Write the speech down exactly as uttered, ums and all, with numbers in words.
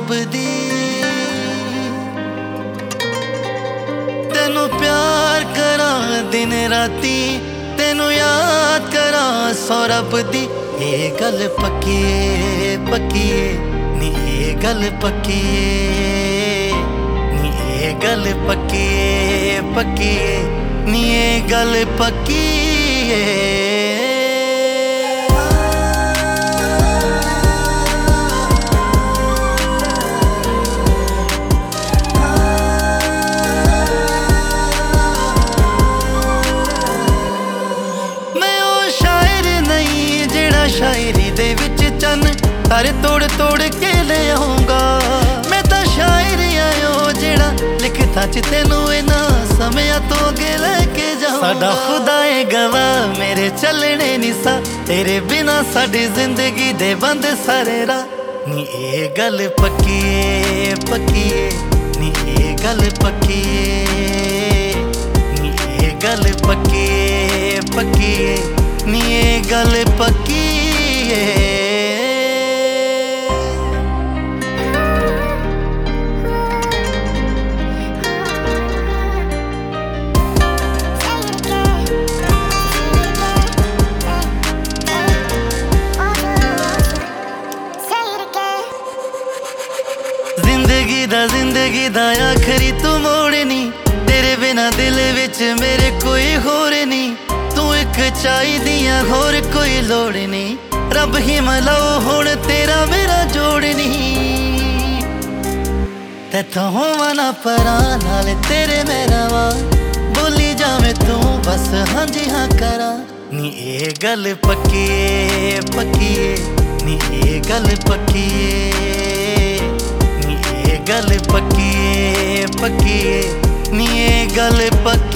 रब दी। तेनू प्यार करा दिन राती, तेनू याद करा सौ रब दी। ये गल पक्की है पक्की है नी, ये गल पक्की है नी, ये गल पक्की है पक्की है नी, ये गल पक्की है। शायरी दे विच चन तारे तोड़ तोड़ के ले आऊंगा। मैं तां शायर आयो जेड़ा लिखता च तेनू इन्हां समयां तो अगे लेके जाऊंगा। साडा खुदाए गवाह मेरे चलने नी सा, तेरे बिना साडी जिंदगी दे बंद सारे राह। नी ये गल पक्की है पक्की है नी, ये गल पक्की है नी, ये गल पक्की है पक्की है नी, ये गल पक्की है। जिंदगी दा जिंदगी दा आखरी तू मोड़नी, तेरे बिना दिल विच मेरे कोई होर नहीं। तू एक चाहिदियां होर कोई लोड़ नहीं, रब ही मलाओ हुण तेरा मेरा जोड़नी। तैथों होवां ना परां नाल तेरे मेरा वा, बोली जावे तू बस हाँ जी हाँ करा। नी ये गल पक्की है पक्की है नी, ये गल पक्की है नी, ये गल पक्की है पक्की है नी, ये गल पक्की